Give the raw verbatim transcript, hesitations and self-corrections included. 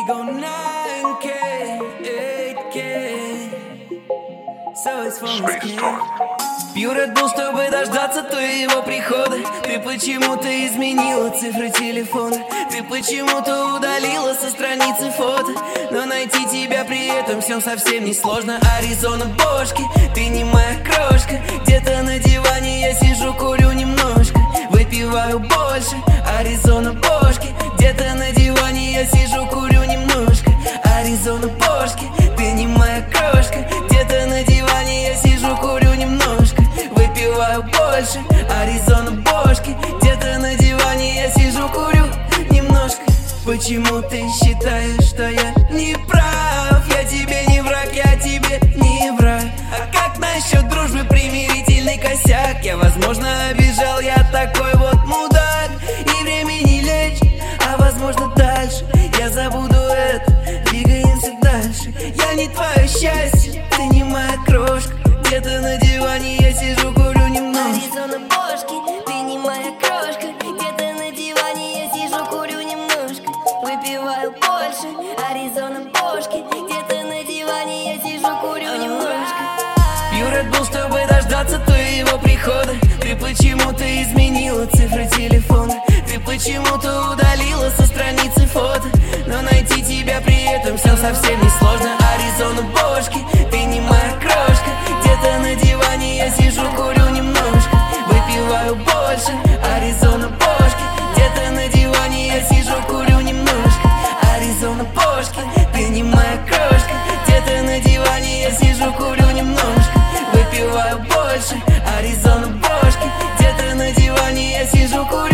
go nine K, eight K. So it's fun. Пью Red Bull, чтобы дождаться твоего прихода. Ты почему-то изменила цифры телефона. Ты почему-то удалила со страницы фото. Но найти тебя при этом всем совсем не сложно. Аризона бошки, ты не моя крошка. Где-то на диване я сижу, курю немножко, выпиваю больше. Аризона бошки, где-то на диване я сижу, курю немножко. Аризона бошки, ты не моя крошка. Где-то на диване я сижу, курю немножко, выпиваю больше. Аризона бошки, где-то на диване я сижу, курю немножко. Почему ты считаешь, что я не прав? Я тебе не враг, я тебе не враг. А как насчет дружбы, примирительный косяк? Я, возможно, обижал, я такой вот мудак. И время не лечит, а возможно дальше я забуду это, двигаемся дальше. Я не твое счастье, ты не моя крошка. Где-то на диване я сижу, курю немножко. Аризона бошки, ты не моя крошка. Где-то на диване я сижу, курю немножко, выпиваю больше. Аризона бошки, где-то на диване я сижу, курю немножко. Пью Red Bull, чтобы дождаться твоего прихода. Ты почему-то изменила цифры телефона. Ты почему-то удалила со страницы фото. Но найти тебя при этом всем совсем не сложно. Аризона бошки, ты не моя крошка. Где-то на диване я сижу, курю немножко, выпиваю больше. Аризона бошки, где-то на диване я сижу, курю немножко. Аризона бошки, ты не моя крошка. Где-то на диване я сижу, курю немножко, выпиваю больше. Аризона бошки, где-то на диване я сижу, курю